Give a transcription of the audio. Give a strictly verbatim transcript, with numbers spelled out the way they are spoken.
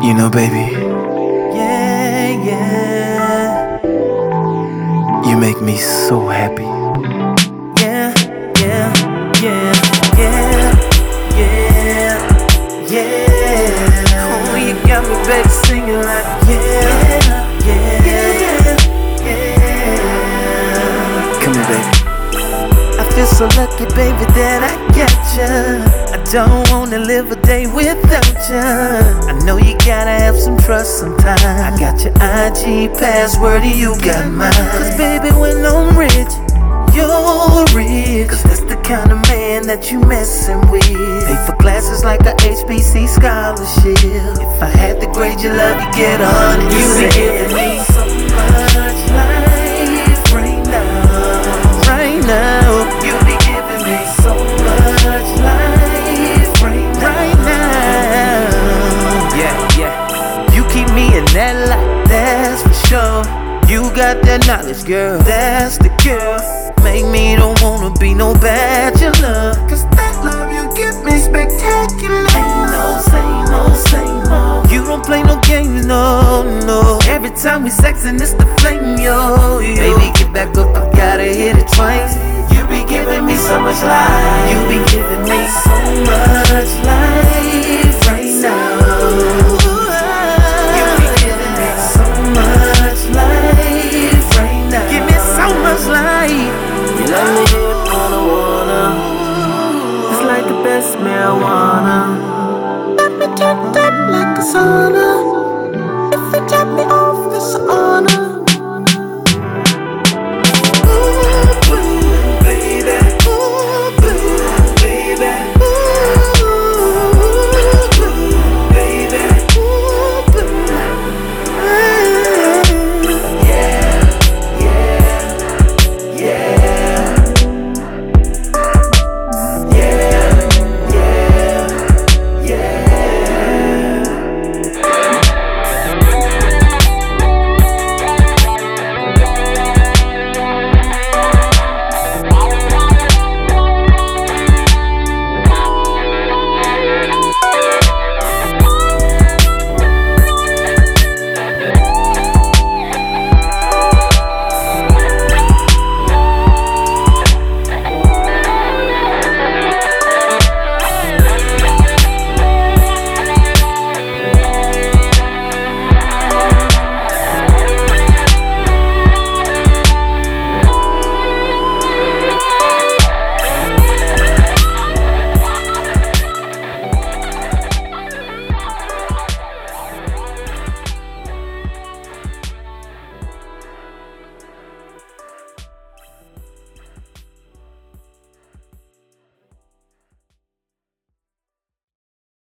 You know, baby, Yeah, yeah, you make me so happy. yeah, yeah, yeah, yeah, yeah, yeah. Oh, you got me, baby, singing like yeah, yeah, yeah, yeah. Come here, baby. I feel so lucky, baby, that I got ya. I don't wanna live a day without ya. I know you gotta have some trust sometimes. I got your I G password and you got mine. Cause baby, when I'm rich, you're rich. Cause that's the kind of man that you messin' with. Pay for classes like a H B C scholarship. If I had to grade your love, you get on it. You be giving me so much life right now. Right now, you be giving me so much life right now. Right now. Yeah, yeah. You keep me in that light, that's for sure. You got that knowledge, girl, that's the cure. Make me don't wanna be no bachelor. Cause that love you give me spectacular. Ain't no say no, say no. You don't play no games, no, no. Every time we sexin', it's the flame, yo, yo. Baby, get back up, I gotta hit it twice. You be giving me so much life. You be giving me so much